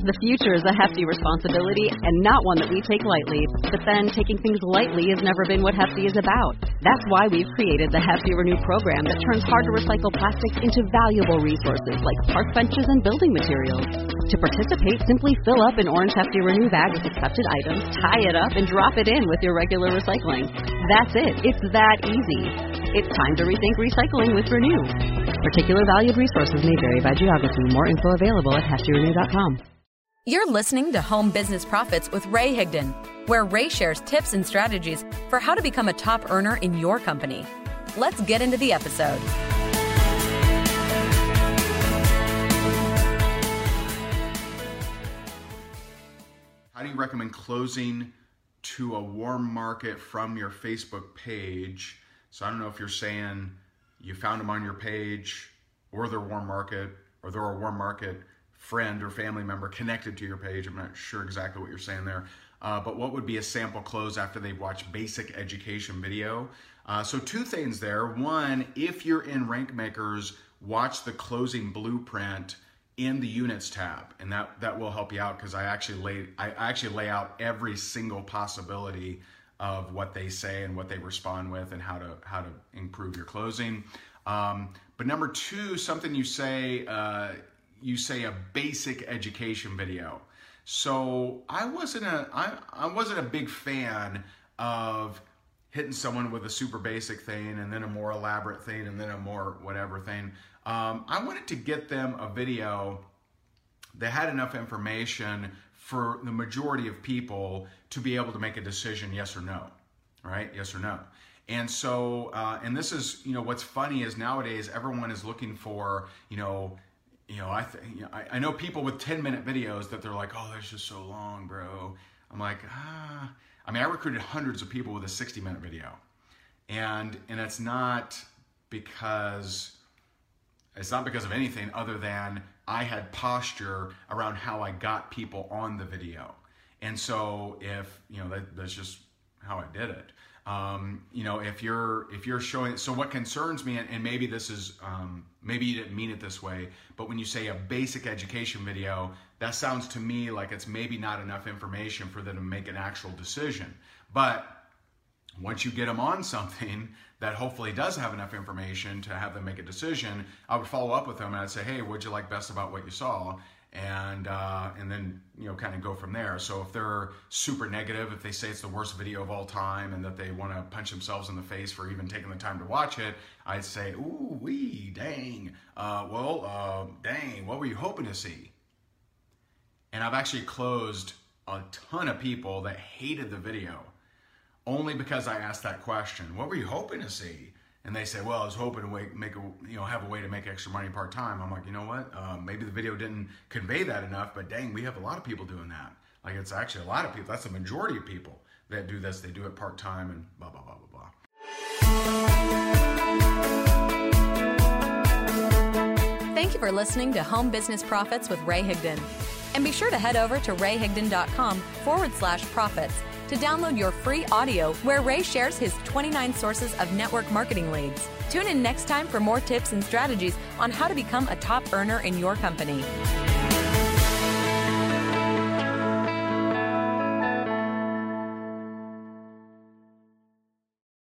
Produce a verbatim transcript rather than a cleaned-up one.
The future is a hefty responsibility and not one that we take lightly. But then taking things lightly has never been what Hefty is about. That's why we've created the Hefty Renew program that turns hard-to-recycle plastics into valuable resources like park benches and building materials. To participate, simply fill up an orange Hefty Renew bag with accepted items, tie it up, and drop it in with your regular recycling. That's it. It's that easy. It's time to rethink recycling with Renew. Particular valued resources may vary by geography. More info available at hefty renew dot com. You're listening to Home Business Profits with Ray Higdon, where Ray shares tips and strategies for how to become a top earner in your company. Let's get into the episode. How do you recommend closing to a warm market from your Facebook page? So I don't know if you're saying you found them on your page, or they're warm market, or they're a warm market friend or family member connected to your page. I'm not sure exactly what you're saying there. Uh, but what would be a sample close after they've watched basic education video? Uh, so two things there. One, if you're in RankMakers, watch the closing blueprint in the units tab, and that that will help you out, because I actually lay I actually lay out every single possibility of what they say and what they respond with and how to how to improve your closing. Um, but number two, something you say. Uh, you say a basic education video. So I wasn't a, I, I wasn't a big fan of hitting someone with a super basic thing and then a more elaborate thing and then a more whatever thing. Um, I wanted to get them a video that had enough information for the majority of people to be able to make a decision, yes or no, right? Yes or no. And so, uh, and this is, you know, what's funny is nowadays everyone is looking for, you know, You know, I, th- you know, I I know people with ten minute videos that they're like, oh, that's just so long, bro. I'm like, ah. I mean, I recruited hundreds of people with a sixty minute video. And and it's not because, it's not because of anything other than I had posture around how I got people on the video. And so if, you know, that, that's just how I did it. Um, you know, if you're if you're showing, so what concerns me, and, and maybe this is, um, maybe you didn't mean it this way, but when you say a basic education video, that sounds to me like it's maybe not enough information for them to make an actual decision. But once you get them on something that hopefully does have enough information to have them make a decision, I would follow up with them and I'd say, hey, what'd you like best about what you saw? And uh, and then, you know, kind of go from there. So if they're super negative, if they say it's the worst video of all time and that they want to punch themselves in the face for even taking the time to watch it, I'd say, ooh, wee, dang. Uh, well, uh, dang, what were you hoping to see? And I've actually closed a ton of people that hated the video only because I asked that question. What were you hoping to see? And they say, well, I was hoping to make, make a, you know, have a way to make extra money part-time. I'm like, you know what? Um, maybe the video didn't convey that enough, but dang, we have a lot of people doing that. Like, it's actually a lot of people. That's the majority of people that do this. They do it part-time and blah, blah, blah, blah, blah. Thank you for listening to Home Business Profits with Ray Higdon. And be sure to head over to rayhigdon.com forward slash profits to download your free audio where Ray shares his twenty-nine sources of network marketing leads. Tune in next time for more tips and strategies on how to become a top earner in your company.